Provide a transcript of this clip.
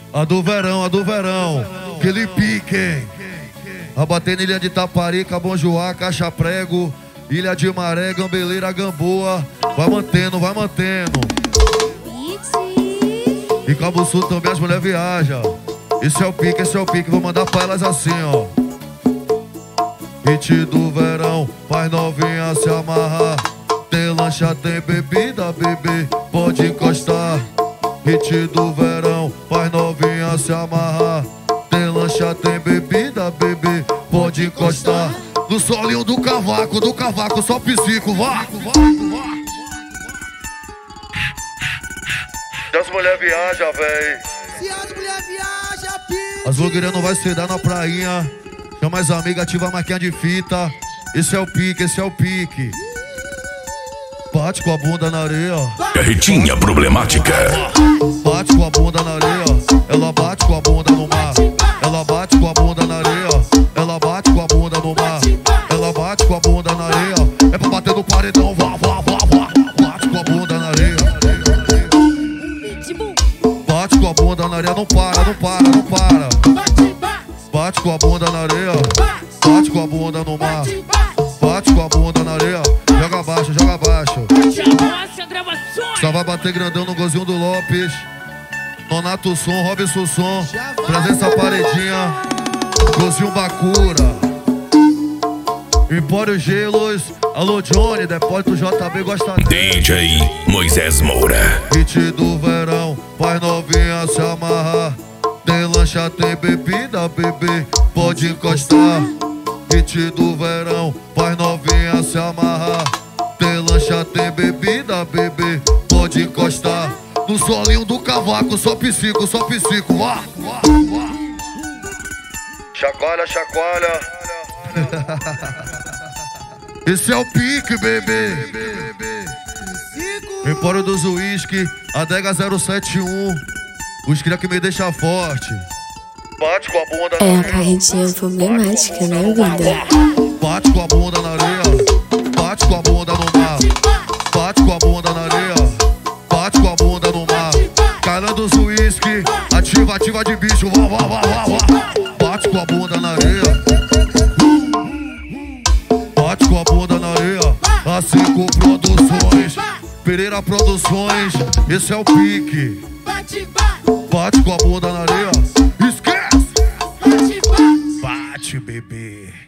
A do verão, aquele pique, hein? Abatendo Ilha de Taparica, Bom Joá, Caixa Prego, Ilha de Maré, Gambeleira, Gamboa. Vai mantendo. E Cabo Sul também as mulheres viajam. Esse é o pique, vou mandar pra elas assim, ó. Hit do verão, faz novinha se amarrar. Tem lancha, tem bebida, bebê, pode encostar. Hit do verão, faz novinha se amarrar. Tem lancha, tem bebida, bebê, pode encostar. No solinho do cavaco, só psico, vá. Se as mulheres viajam, véi. Se as mulheres viajam, pique. As blogueiras não vai se dar na prainha. Chama as amigas, ativa a marquinha de fita. Esse é o pique. Bate com a bunda na areia. Carretinha problemática. Bate com a bunda na areia. Ela bate com a bunda no mar. Ela bate com a bunda na areia. Ela bate com a bunda no mar. Ela bate com a bunda na areia. É pra bater no paredão, vá. Bate com a bunda na areia. Bate com a bunda na areia, não para. Bate com a bunda na areia. Bate com a bunda no mar. Bate com a bunda na areia. Joga abaixo. Só vai bater grandão no gozinho do Lopes. Nonato Som, Robson Som. Presença paredinha. Gozinho Bacura. Empório Gelos. Alô Johnny, depósito JB gosta dele. DJ Moisés Moura. Hit do verão, faz novinha se amarrar. Tem lancha, tem bebida, bebê, pode encostar. Hit do verão, faz novinha se amarrar. Tem lancha, tem bebida, bebê, pode encostar. No solinho do cavaco, só psico, vá. Chacoalha. Esse é o pique, bebê. Empório dos Whisky, Adega 071. Os cria que me deixa forte. Bate com a bunda na areia. É a carretinha problemática, né, vida? Bate com a bunda na areia. Bate com a bunda no mar. Bate com a bunda na areia. Bate com a bunda no mar. Carlão dos Whisky, ativa de bicho, vá. Bate com a bunda na areia. Bate com a bunda na areia. A5 Produções, Pereira Produções. Esse é o pique. Bate com a bunda na areia. Esquece. Bate, bebê.